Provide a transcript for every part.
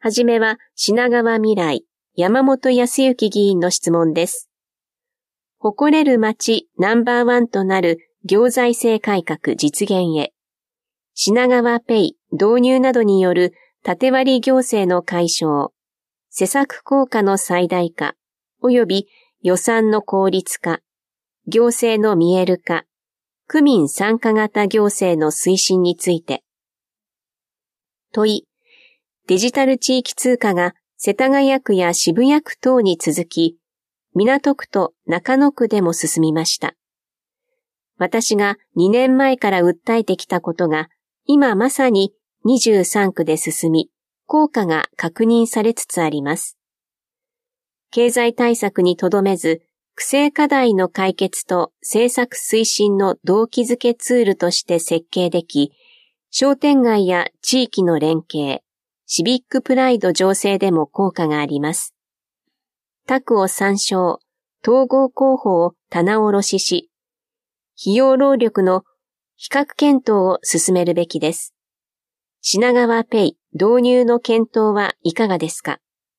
はじめは品川未来、山本康之議員の質問です。誇れる町ナンバー1となる行財政改革実現へ、品川ペイ導入などによる縦割り行政の解消、施策効果の最大化、及び予算の効率化、行政の見える化、区民参加型行政の推進について。問い、デジタル地域通貨が世田谷区や渋谷区等に続き、港区と中野区でも進みました。私が2年前から訴えてきたことが、今まさに23区で進み、効果が確認されつつあります。経済対策にとどめず、区政課題の解決と政策推進の動機づけツールとして設計でき、商店街や地域の連携、シビックプライド醸成でも効果があります。他区を参照、統合候補を棚卸しし、費用労力の比較検討を進めるべきです。品川ペイ導入の検討はいかがですか？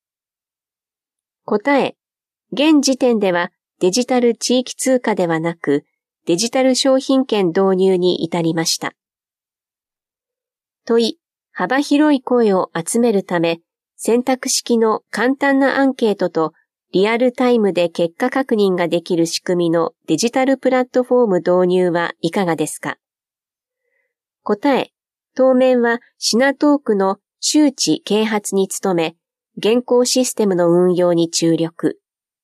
答え、現時点ではデジタル地域通貨ではなく、デジタル商品券導入に至りました。問い、幅広い声を集めるため、選択式の簡単なアンケートとリアルタイムで結果確認ができる仕組みのデジタルプラットフォーム導入はいかがですか？答え、当面は品東区の周知啓発に努め、現行システムの運用に注力。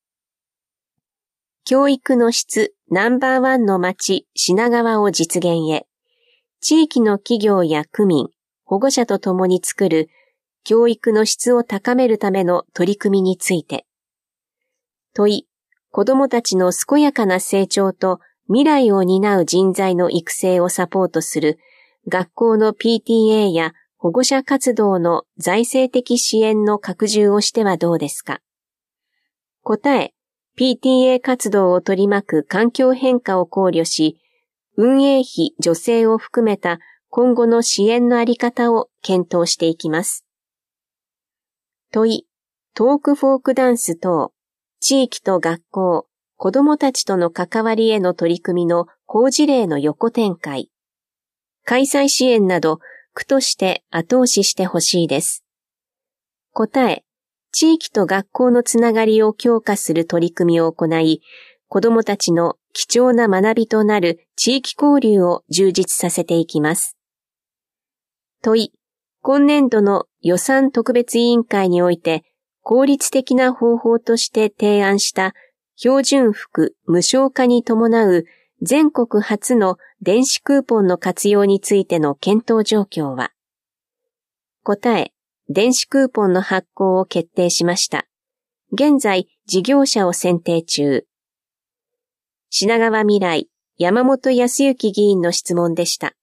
教育の質ナンバー1の町品川を実現へ、地域の企業や区民、保護者と共に作る教育の質を高めるための取り組みについて。問い、子どもたちの健やかな成長と未来を担う人材の育成をサポートする学校の PTA や保護者活動の財政的支援の拡充をしてはどうですか？答え、PTA 活動を取り巻く環境変化を考慮し、運営費助成を含めた今後の支援のあり方を検討していきます。問い、トークフォークダンス等、地域と学校、子どもたちとの関わりへの取り組みの好事例の横展開、開催支援など区として後押ししてほしいです。答え、地域と学校のつながりを強化する取り組みを行い、子どもたちの貴重な学びとなる地域交流を充実させていきます。問い、今年度の予算特別委員会において効率的な方法として提案した標準服無償化に伴う全国初の電子クーポンの活用についての検討状況は？答え、電子クーポンの発行を決定しました。現在、事業者を選定中。品川未来、山本康之議員の質問でした。